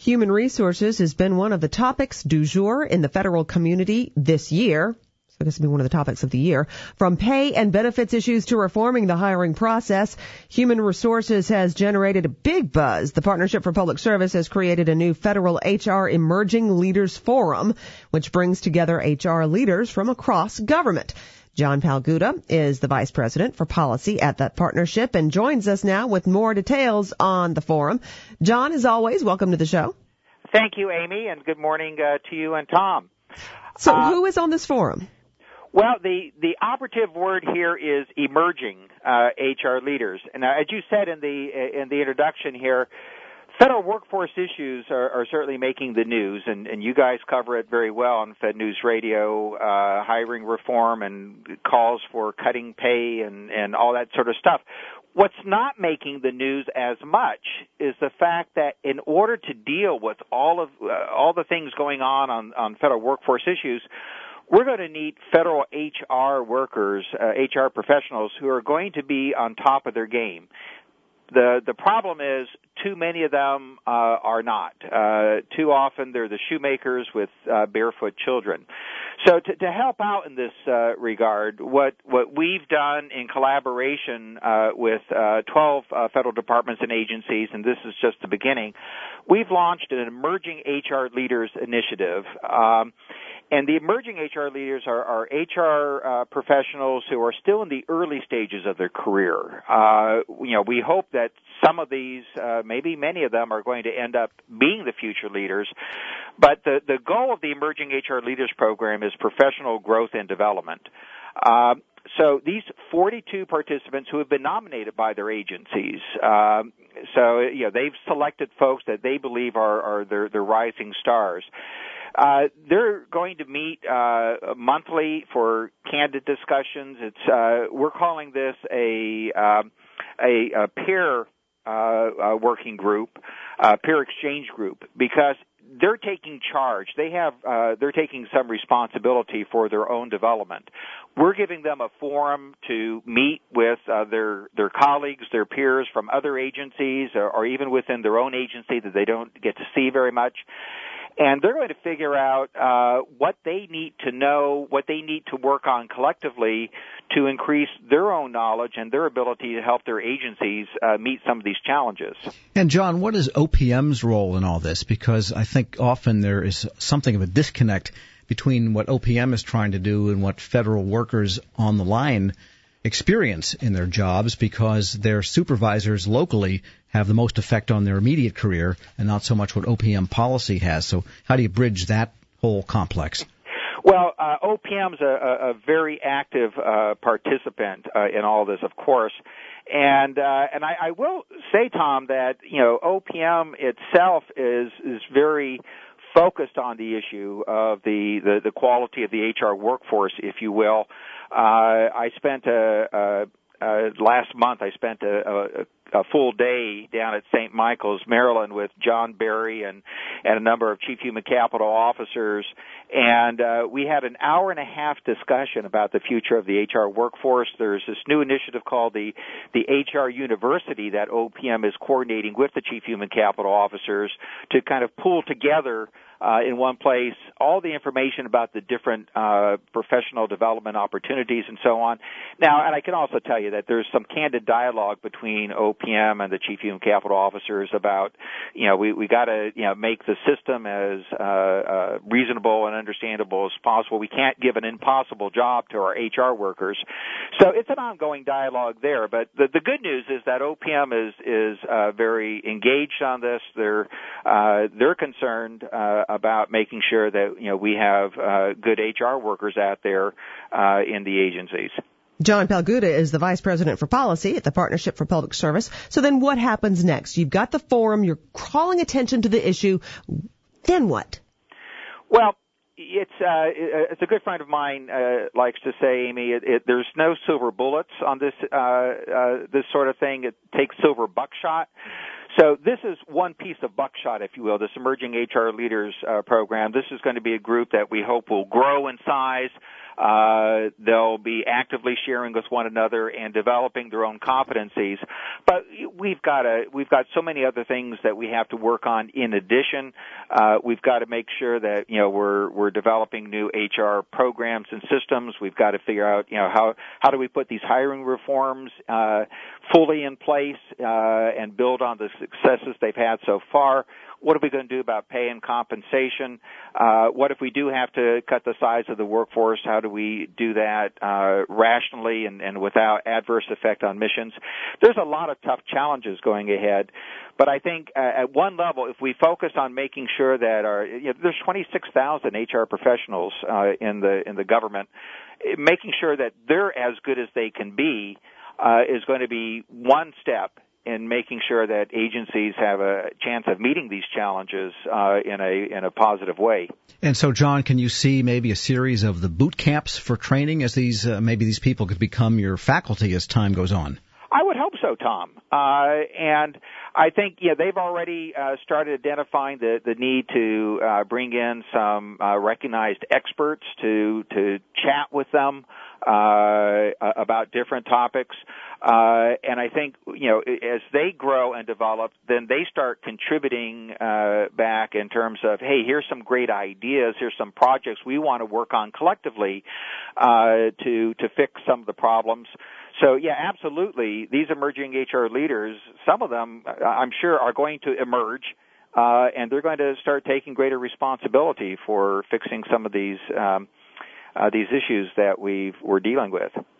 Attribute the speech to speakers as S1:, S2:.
S1: Human resources has been one of the topics du jour in the federal community this year. So this will be one of the topics of the year. From pay and benefits issues to reforming the hiring process, Human Resources has generated a big buzz. The Partnership for Public Service has created a new federal HR Emerging Leaders Forum, which brings together HR leaders from across government. John Palguda is the Vice President for Policy at that partnership and joins us now with more details on the forum. John, as always, welcome to the show.
S2: Thank you, Amy, and good morning to you and Tom.
S1: So who is on this forum?
S2: Well, the operative word here is emerging HR leaders. And as you said in the introduction here, federal workforce issues are certainly making the news, and you guys cover it very well on Fed News Radio, hiring reform and calls for cutting pay and all that sort of stuff. What's not making the news as much is the fact that in order to deal with all the things going on federal workforce issues, we're going to need federal HR workers, HR professionals who are going to be on top of their game. The problem is too many of them are not. Too often they're the shoemakers with barefoot children. So to help out in this regard, what we've done in collaboration with 12 federal departments and agencies, and this is just the beginning, we've launched an Emerging HR Leaders Initiative. And the emerging HR leaders are HR professionals who are still in the early stages of their career. We hope that some of these, maybe many of them, are going to end up being the future leaders. But the goal of the Emerging HR Leaders Program is professional growth and development. So these 42 participants who have been nominated by their agencies, they've selected folks that they believe are their rising stars. They're going to meet monthly for candid discussions. We're calling this a peer working group, peer exchange group, because they're taking charge. They're taking some responsibility for their own development. We're giving them a forum to meet with their colleagues, their peers from other agencies, or even within their own agency that they don't get to see very much. And they're going to figure out what they need to know, what they need to work on collectively to increase their own knowledge and their ability to help their agencies meet some of these challenges.
S3: And, John, what is OPM's role in all this? Because I think often there is something of a disconnect between what OPM is trying to do and what federal workers on the line experience in their jobs, because their supervisors locally have the most effect on their immediate career and not so much what OPM policy has. So how do you bridge that whole complex?
S2: Well, OPM's a very active participant in all this, of course. And I will say, Tom, that, OPM itself is very focused on the issue of the quality of the HR workforce, if you will. Last month I spent a full day down at St. Michael's, Maryland, with John Berry and a number of chief human capital officers, and we had an hour-and-a-half discussion about the future of the HR workforce. There's this new initiative called the HR University that OPM is coordinating with the chief human capital officers to kind of pull together in one place all the information about the different professional development opportunities and so on. Now, and I can also tell you that there's some candid dialogue between OPM and the chief human capital officers about, we got to, make the system as reasonable and understandable as possible. We can't give an impossible job to our HR workers. So it's an ongoing dialogue there. But the good news is that OPM is very engaged on this. They're concerned about making sure that we have good HR workers out there in the agencies.
S1: John Palguda is the Vice President for Policy at the Partnership for Public Service. So then what happens next? You've got the forum. You're calling attention to the issue. Then what?
S2: Well, it's a good friend of mine likes to say, Amy, there's no silver bullets on this this sort of thing. It takes silver buckshot. So this is one piece of buckshot, if you will, this Emerging HR Leaders program. This is going to be a group that we hope will grow in size. They'll be actively sharing with one another and developing their own competencies. But we've got so many other things that we have to work on in addition. We've got to make sure that, we're developing new HR programs and systems. We've got to figure out, how do we put these hiring reforms, fully in place, and build on the successes they've had so far. What are we going to do about pay and compensation? What if we do have to cut the size of the workforce? How do we do that rationally and without adverse effect on missions? There's a lot of tough challenges going ahead, but I think at one level, if we focus on making sure that there's 26,000 HR professionals in the government, making sure that they're as good as they can be is going to be one step in making sure that agencies have a chance of meeting these challenges in a positive way.
S3: And so, John, can you see maybe a series of the boot camps for training as maybe these people could become your faculty as time goes on?
S2: I would hope so, Tom. And I think they've already started identifying the need to bring in some recognized experts to chat with them about different topics. And I think, as they grow and develop, then they start contributing back in terms of, hey, here's some great ideas, here's some projects we want to work on collectively to fix some of the problems. So, yeah, absolutely, these emerging HR leaders, some of them, I'm sure, are going to emerge, and they're going to start taking greater responsibility for fixing some of these issues that we're dealing with.